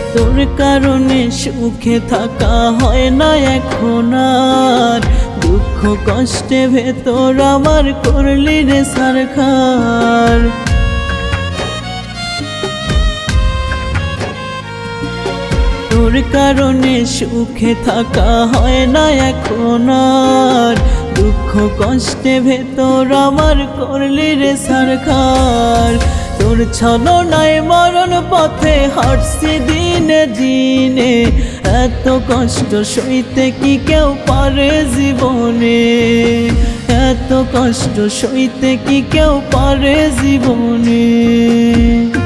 তোর কারণে সুখে থাকা হয় না এখন আর, দুঃখ কষ্টে ভেতর আমার করলি রে সারখার। তোর কারণে সুখে থাকা হয় না এখন আর, দুঃখ কষ্টে ভেতর আমার করলি রে সারখার। তোর ছলনায় মরণ পথে হাঁটছি দিনে দিনে, এত কষ্ট সইতে কি কেউ পারে জীবনে, এত কষ্ট সইতে কি কেউ পারে জীবনে।